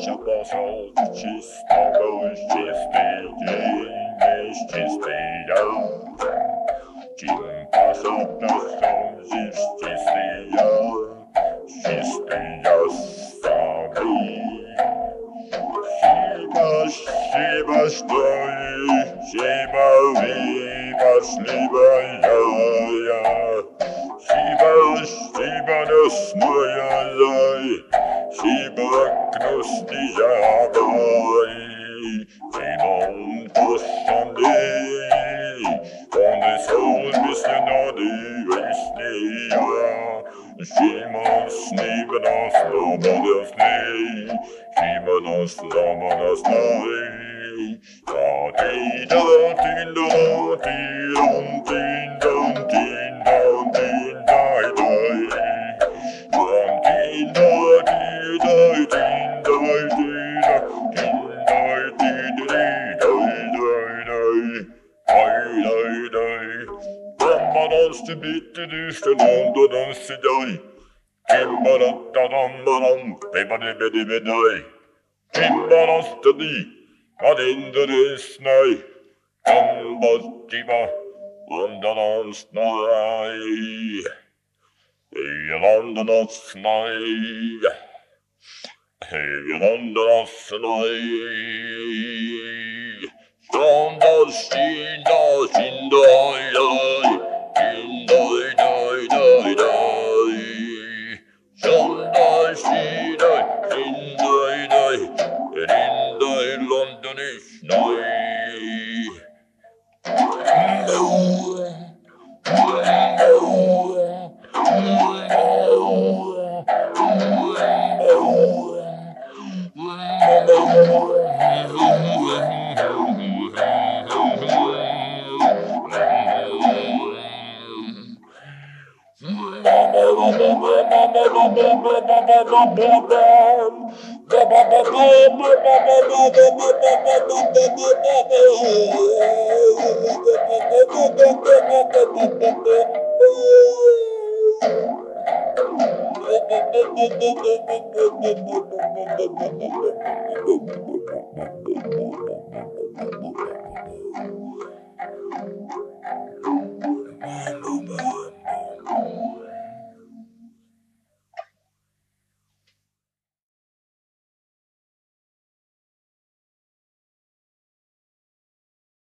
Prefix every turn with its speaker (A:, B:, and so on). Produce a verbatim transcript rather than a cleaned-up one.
A: Ветер пошел чистого, чистый день, чистый я. День пошел, пошел, здесь чистый я, чистый я самый. Шиба, шиба, что ли, шиба, вы пошли я. Шиба, шиба, носная зай, шиба, гнусный забой. Шиба, пошли, он и сон весняный весне. Шиба, шиба, нас сломано сны, шиба, нас сломано сны. To beat the dish and on the dance die. Kimbarat dam dam, baby baby baby. Kimbarat to the, not in the snow. Kambas jiba, on the dance night. Hey, on the dance night. Hey, on the dance night. Don't the shin the shin the Din doi doi doi doi, Sunday she doi, din doi doi, din doi Londonish night.